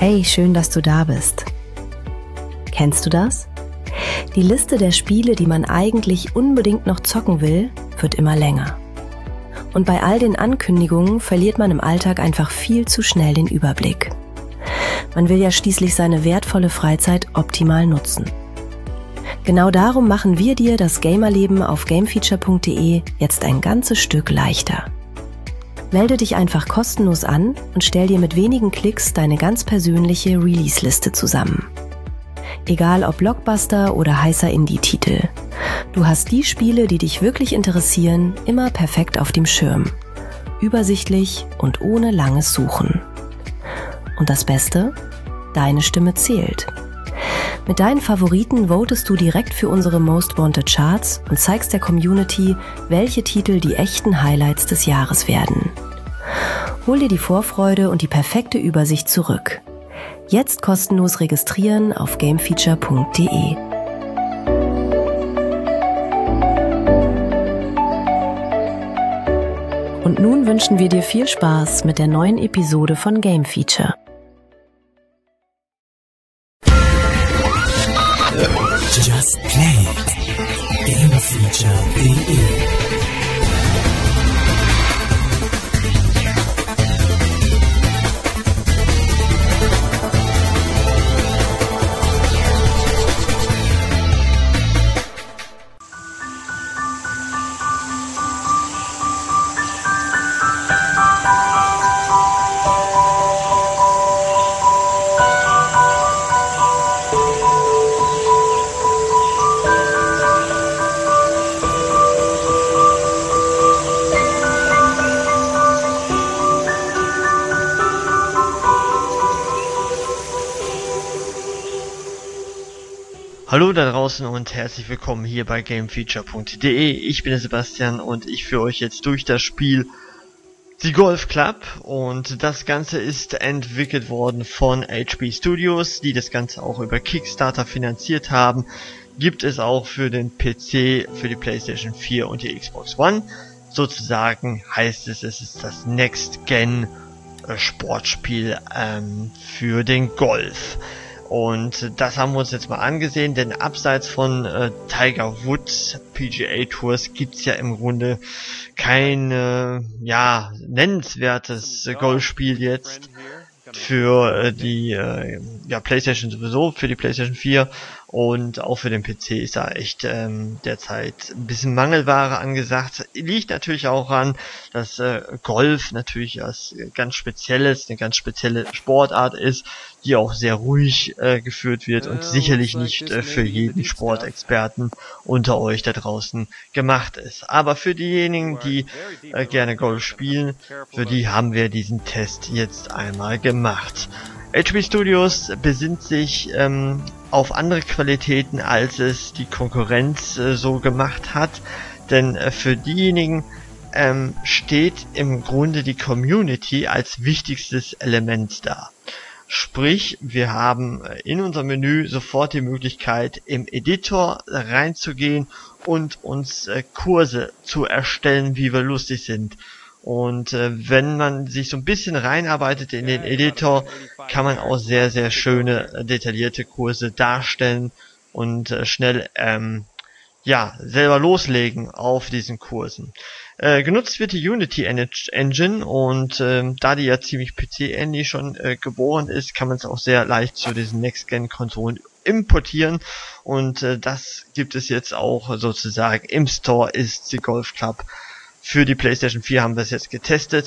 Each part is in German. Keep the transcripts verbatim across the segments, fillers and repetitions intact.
Hey, schön, dass du da bist. Kennst du das? Die Liste der Spiele, die man eigentlich unbedingt noch zocken will, wird immer länger. Und bei all den Ankündigungen verliert man im Alltag einfach viel zu schnell den Überblick. Man will ja schließlich seine wertvolle Freizeit optimal nutzen. Genau darum machen wir dir das Gamerleben auf gamefeature punkt de jetzt ein ganzes Stück leichter. Melde dich einfach kostenlos an und stell dir mit wenigen Klicks deine ganz persönliche Release-Liste zusammen. Egal ob Blockbuster oder heißer Indie-Titel. Du hast die Spiele, die dich wirklich interessieren, immer perfekt auf dem Schirm. Übersichtlich und ohne langes Suchen. Und das Beste? Deine Stimme zählt. Mit deinen Favoriten votest du direkt für unsere Most Wanted Charts und zeigst der Community, welche Titel die echten Highlights des Jahres werden. Hol dir die Vorfreude und die perfekte Übersicht zurück. Jetzt kostenlos registrieren auf gamefeature punkt de. Und nun wünschen wir dir viel Spaß mit der neuen Episode von Game Feature. Just Play It. gamefeature punkt de. Hallo da draußen und herzlich willkommen hier bei gamefeature punkt de. Ich bin der Sebastian und ich führe euch jetzt durch das Spiel The Golf Club, und das Ganze ist entwickelt worden von H P Studios, die das Ganze auch über Kickstarter finanziert haben. Gibt es auch für den P C, für die PlayStation vier und die Xbox One. Sozusagen heißt es, es ist das Next-Gen Sportspiel ähm, für den Golf. Und das haben wir uns jetzt mal angesehen, denn abseits von äh, Tiger Woods P G A Tours gibt's ja im Grunde kein äh, ja, nennenswertes äh, Golfspiel jetzt für äh, die äh, ja, PlayStation sowieso, für die PlayStation vier, und auch für den P C ist da echt ähm, derzeit ein bisschen Mangelware angesagt. Liegt natürlich auch an, dass äh, Golf natürlich was ganz Spezielles, eine ganz spezielle Sportart ist, die auch sehr ruhig äh, geführt wird und sicherlich nicht äh, für jeden Sportexperten unter euch da draußen gemacht ist. Aber für diejenigen, die äh, gerne Golf spielen, für die haben wir diesen Test jetzt einmal gemacht. H P Studios besinnt sich ähm, auf andere Qualitäten, als es die Konkurrenz äh, so gemacht hat, denn äh, für diejenigen ähm, steht im Grunde die Community als wichtigstes Element da. Sprich, wir haben in unserem Menü sofort die Möglichkeit, im Editor reinzugehen und uns äh, Kurse zu erstellen, wie wir lustig sind. Und äh, wenn man sich so ein bisschen reinarbeitet in den Editor, kann man auch sehr, sehr schöne, äh, detaillierte Kurse darstellen und äh, schnell ähm, ja selber loslegen auf diesen Kursen. Äh, genutzt wird die Unity Engine, und ähm, da die ja ziemlich P C-ähnlich schon äh, geboren ist, kann man es auch sehr leicht zu diesen Next-Gen-Konsolen importieren, und äh, das gibt es jetzt auch sozusagen im Store, ist die Golf Club. Für die PlayStation vier haben wir es jetzt getestet,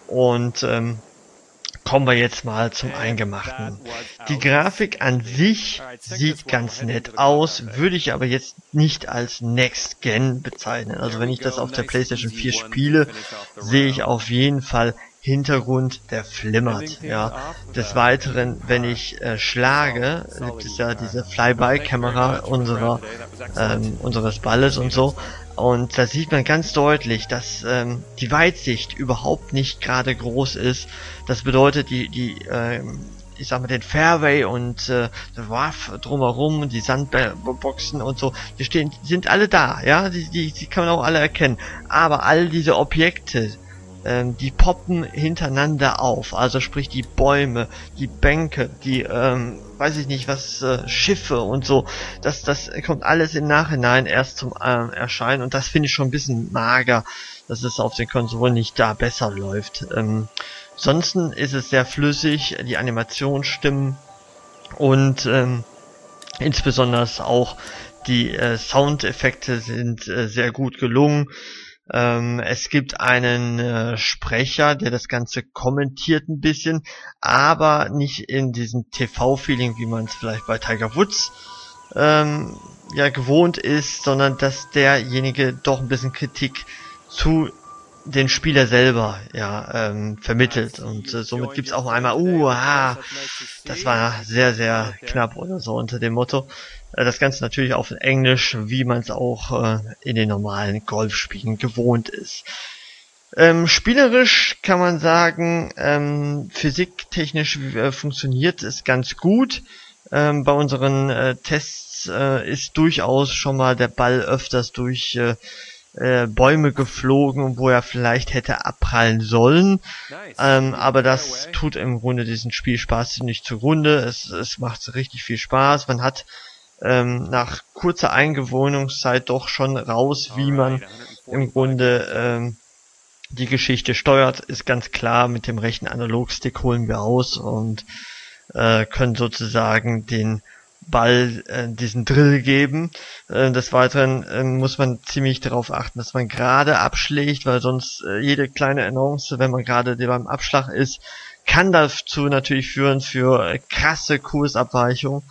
und ähm, kommen wir jetzt mal zum Eingemachten. Die Grafik an sich sieht ganz nett aus, würde ich aber jetzt nicht als Next Gen bezeichnen. Also wenn ich das auf der PlayStation vier spiele, sehe ich auf jeden Fall Hintergrund, der flimmert, ja. Des Weiteren, wenn ich äh, schlage, gibt es ja diese Flyby-Kamera unserer ähm, unseres Balles und so, und da sieht man ganz deutlich, dass ähm, die Weitsicht überhaupt nicht gerade groß ist. Das bedeutet, die die ähm, ich sag mal, den Fairway und äh, der Rough drumherum, die Sandboxen und so, die stehen, die sind alle da, ja, die, die, die kann man auch alle erkennen. Aber all diese Objekte, ähm, die poppen hintereinander auf, also sprich die Bäume, die Bänke, die, ähm, weiß ich nicht was, äh, Schiffe und so, das, das kommt alles im Nachhinein erst zum äh, Erscheinen und das finde ich schon ein bisschen mager, dass es auf den Konsolen nicht da besser läuft. Ähm, ansonsten ist es sehr flüssig, die Animationen stimmen und ähm, insbesondere auch die äh, Soundeffekte sind äh, sehr gut gelungen. Ähm, es gibt einen äh, Sprecher, der das Ganze kommentiert ein bisschen, aber nicht in diesem T V-Feeling, wie man es vielleicht bei Tiger Woods ähm, ja gewohnt ist, sondern dass derjenige doch ein bisschen Kritik zu den Spieler selber ja ähm, vermittelt und äh, somit gibt's auch einmal uh, ah, das war sehr sehr knapp oder so unter dem Motto. Äh, das Ganze natürlich auf Englisch, wie man es auch äh, in den normalen Golfspielen gewohnt ist. Ähm, spielerisch kann man sagen, ähm, physiktechnisch äh, funktioniert es ganz gut. Ähm, bei unseren äh, Tests äh, ist durchaus schon mal der Ball öfters durch äh, Äh, Bäume geflogen, wo er vielleicht hätte abprallen sollen, ähm, aber das tut im Grunde diesen Spielspaß nicht zugrunde. Es, es macht richtig viel Spaß. Man hat ähm, nach kurzer Eingewöhnungszeit doch schon raus, wie man im Grunde ähm, die Geschichte steuert. Ist ganz klar, mit dem rechten Analogstick holen wir aus und äh, können sozusagen den Ball äh, diesen Drill geben. Äh, des Weiteren äh, muss man ziemlich darauf achten, dass man gerade abschlägt, weil sonst äh, jede kleine Annonce, wenn man gerade beim Abschlag ist, kann dazu natürlich führen für äh, krasse Kursabweichungen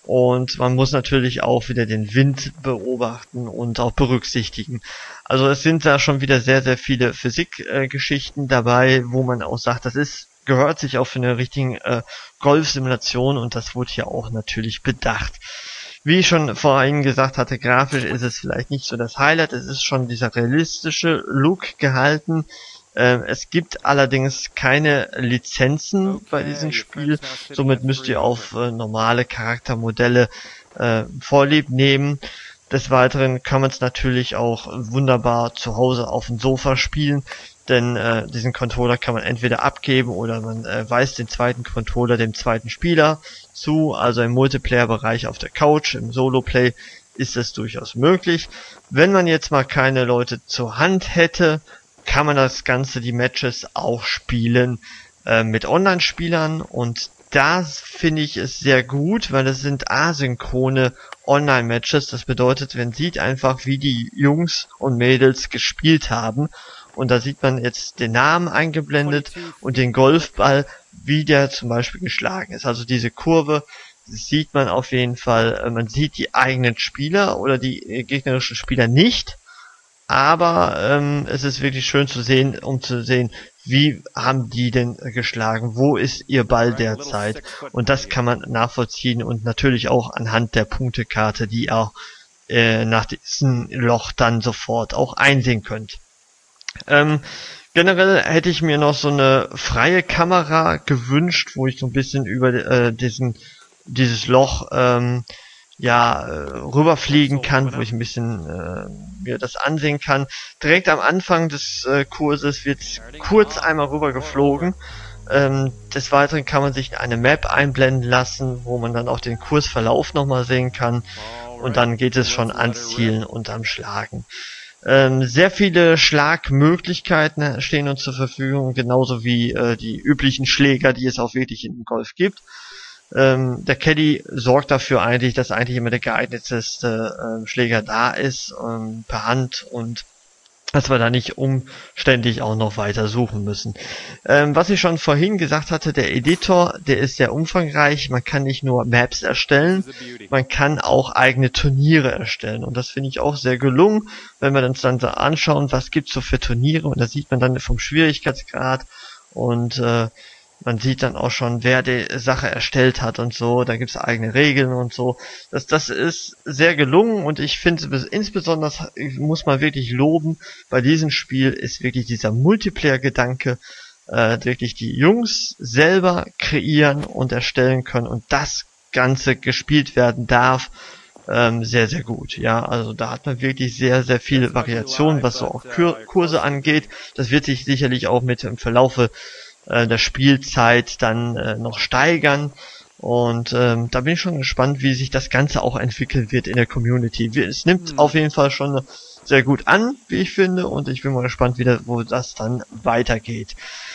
und man muss natürlich auch wieder den Wind beobachten und auch berücksichtigen. Also es sind da schon wieder sehr, sehr viele Physikgeschichten äh, dabei, wo man auch sagt, das ist gehört sich auch für eine richtige äh, Golfsimulation und das wurde hier auch natürlich bedacht. Wie ich schon vorhin gesagt hatte, grafisch ist es vielleicht nicht so das Highlight, es ist schon dieser realistische Look gehalten. Äh, es gibt allerdings keine Lizenzen bei diesem Spiel, somit müsst ihr auf äh, normale Charaktermodelle äh, Vorlieb nehmen. Des Weiteren kann man es natürlich auch wunderbar zu Hause auf dem Sofa spielen. Denn äh, diesen Controller kann man entweder abgeben oder man äh, weist den zweiten Controller dem zweiten Spieler zu. Also im Multiplayer-Bereich auf der Couch, im Solo-Play ist das durchaus möglich. Wenn man jetzt mal keine Leute zur Hand hätte, kann man das Ganze, die Matches auch spielen äh, mit Online-Spielern. Und das finde ich es sehr gut, weil es sind asynchrone Online-Matches. Das bedeutet, man sieht einfach, wie die Jungs und Mädels gespielt haben. Und da sieht man jetzt den Namen eingeblendet und den Golfball, wie der zum Beispiel geschlagen ist. Also diese Kurve sieht man auf jeden Fall. Man sieht die eigenen Spieler oder die gegnerischen Spieler nicht. Aber ähm, es ist wirklich schön zu sehen, um zu sehen, wie haben die denn geschlagen, wo ist ihr Ball derzeit. Und das kann man nachvollziehen und natürlich auch anhand der Punktekarte, die ihr auch äh, nach diesem Loch dann sofort auch einsehen könnt. Ähm, generell hätte ich mir noch so eine freie Kamera gewünscht, wo ich so ein bisschen über äh, diesen dieses Loch ähm, ja äh, rüberfliegen kann, wo ich ein bisschen äh, mir das ansehen kann. Direkt am Anfang des äh, Kurses wird kurz einmal rüber geflogen. Ähm, des Weiteren kann man sich eine Map einblenden lassen, wo man dann auch den Kursverlauf nochmal sehen kann. Und dann geht es schon ans Zielen und am Schlagen. Ähm, sehr viele Schlagmöglichkeiten stehen uns zur Verfügung, genauso wie äh, die üblichen Schläger, die es auch wirklich in Golf gibt. Ähm, der Caddy sorgt dafür eigentlich, dass eigentlich immer der geeignetste äh, Schläger da ist, ähm, per Hand, und dass wir da nicht umständlich auch noch weiter suchen müssen. Ähm, was ich schon vorhin gesagt hatte, der Editor, der ist sehr umfangreich. Man kann nicht nur Maps erstellen, man kann auch eigene Turniere erstellen. Und das finde ich auch sehr gelungen, wenn wir uns dann so anschauen, was gibt's so für Turniere. Und da sieht man dann vom Schwierigkeitsgrad und äh, man sieht dann auch schon, wer die Sache erstellt hat und so. Da gibt's eigene Regeln und so. Das, das ist sehr gelungen und ich finde, insbesondere muss man wirklich loben, bei diesem Spiel ist wirklich dieser Multiplayer-Gedanke, äh, wirklich die Jungs selber kreieren und erstellen können und das Ganze gespielt werden darf ähm, sehr, sehr gut. Ja, also da hat man wirklich sehr, sehr viele Variationen, was so auch Kur Kurse angeht. Das wird sich sicherlich auch mit im Verlaufe äh, der Spielzeit dann äh, noch steigern. Und ähm, da bin ich schon gespannt, wie sich das Ganze auch entwickeln wird in der Community. Es nimmt hm. auf jeden Fall schon sehr gut an, wie ich finde, und ich bin mal gespannt, wie das, wo das dann weitergeht.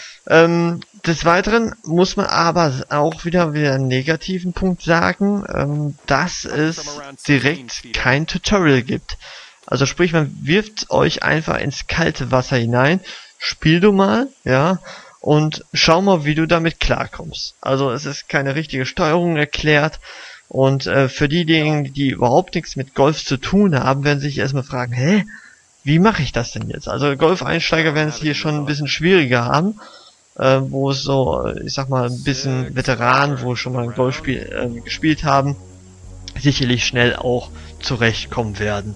Ähm, des Weiteren muss man aber auch wieder wieder einen negativen Punkt sagen, ähm, dass es direkt kein Tutorial gibt. Also sprich, man wirft euch einfach ins kalte Wasser hinein, spiel du mal, ja, und schau mal, wie du damit klarkommst. Also es ist keine richtige Steuerung erklärt. Und äh, für diejenigen, die überhaupt nichts mit Golf zu tun haben, werden sich erstmal fragen, hä, wie mache ich das denn jetzt? Also Golfeinsteiger werden es hier schon ein bisschen schwieriger haben, äh, wo es so, ich sag mal, ein bisschen Veteranen, wo schon mal ein Golfspiel äh, gespielt haben, sicherlich schnell auch zurechtkommen werden.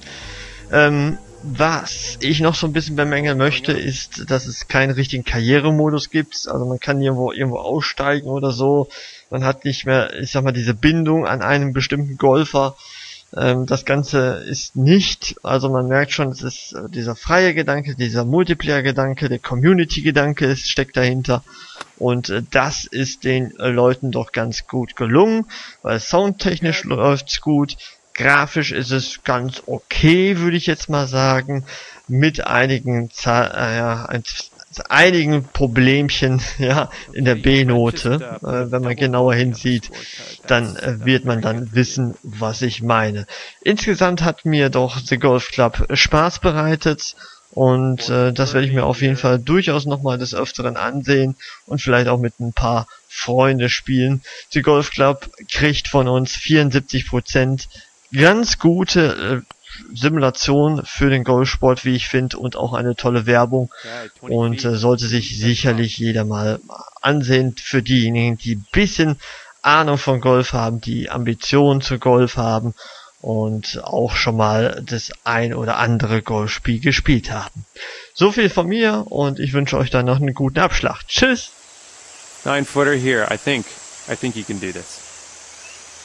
Ähm, was ich noch so ein bisschen bemängeln möchte, ist, dass es keinen richtigen Karrieremodus gibt. Also man kann irgendwo irgendwo aussteigen oder so. Man hat nicht mehr, ich sag mal, diese Bindung an einen bestimmten Golfer. Ähm, das Ganze ist nicht, also man merkt schon, es ist äh, dieser freie Gedanke, dieser Multiplayer-Gedanke, der Community-Gedanke ist, steckt dahinter. Und äh, das ist den äh, Leuten doch ganz gut gelungen, weil soundtechnisch läuft's gut. Grafisch ist es ganz okay, würde ich jetzt mal sagen, mit einigen Zahl, äh, ja, ein, einigen Problemchen, ja, in der B-Note. Äh, wenn man genauer hinsieht, dann äh, wird man dann wissen, was ich meine. Insgesamt hat mir doch The Golf Club Spaß bereitet. Und äh, das werde ich mir auf jeden Fall durchaus nochmal des Öfteren ansehen und vielleicht auch mit ein paar Freunde spielen. The Golf Club kriegt von uns vierundsiebzig Prozent. Ganz gute äh, Simulation für den Golfsport, wie ich finde, und auch eine tolle Werbung. Und äh, sollte sich sicherlich jeder mal ansehen für diejenigen, die ein bisschen Ahnung von Golf haben, die Ambitionen zu Golf haben und auch schon mal das ein oder andere Golfspiel gespielt haben. So viel von mir und ich wünsche euch dann noch einen guten Abschlag. Tschüss! Nine footer here, I think. I think you can do this.